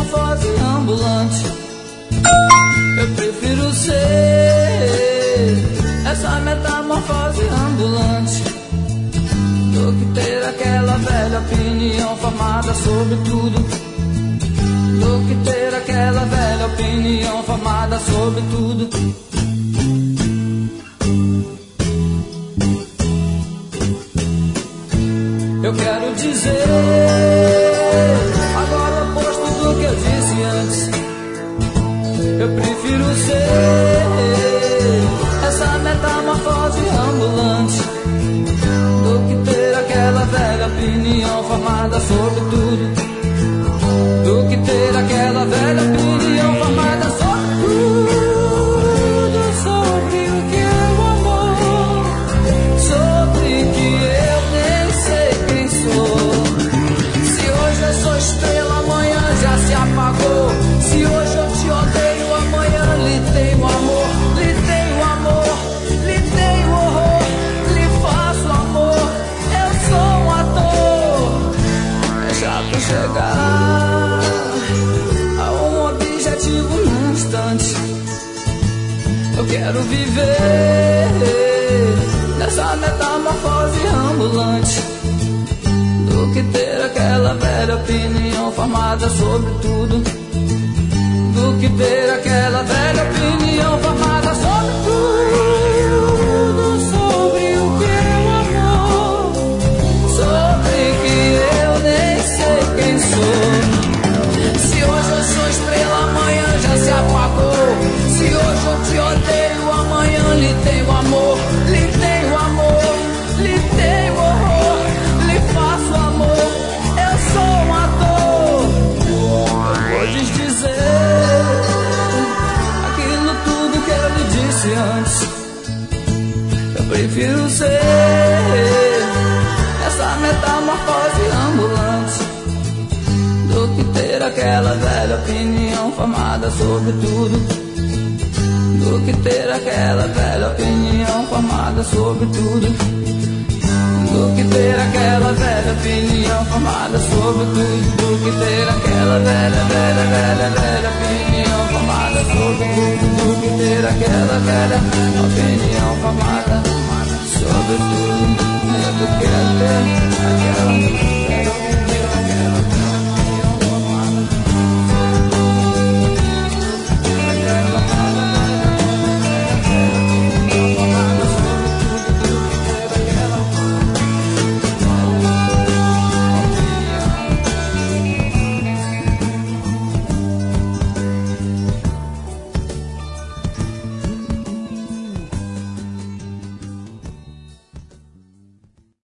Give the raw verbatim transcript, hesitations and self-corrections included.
metamorfose ambulante. Eu prefiro ser essa metamorfose ambulante do que ter aquela velha opinião formada sobre tudo. Do que ter aquela velha opinião formada sobre tudo. Eu quero dizer agora o oposto do que eu disse antes. Eu prefiro ser essa metamorfose ambulante do que ter aquela velha opinião formada sobre tudo. Do que ter aquela velha opinião formada sobre tudo. Sobre o que é o amor, sobre que eu nem sei quem sou. Se hoje eu sou estrela, amanhã já se apagou. Se hoje eu te odeio, amanhã lhe tenho amor. Lhe tenho amor, lhe tenho horror, lhe faço amor. Eu sou um ator. É chato chegar a um objetivo num instante. Eu quero viver nessa metamorfose ambulante do que ter aquela velha opinião formada sobre tudo. Do que ter aquela velha opinião formada sobre tudo. Sobre o que é o amor, sobre que eu nem sei quem sou. Se hoje eu sou estrela, amanhã já se apagou. Se hoje eu te odeio, amanhã lhe tenho amor. Lhe tenho amor, lhe tenho horror, lhe faço amor. Eu sou um ator. Podes dizer aquilo tudo que eu lhe disse antes. Eu prefiro ser essa metamorfose ambulante do que ter aquela velha opinião formada sobre tudo. Do que ter aquela velha opinião formada sobre tudo. Do que ter aquela velha opinião formada sobre tudo. Do que ter aquela velha, velha, velha, velha opinião formada sobre tudo. Do que ter aquela velha opinião formada sobre tudo. Do que ter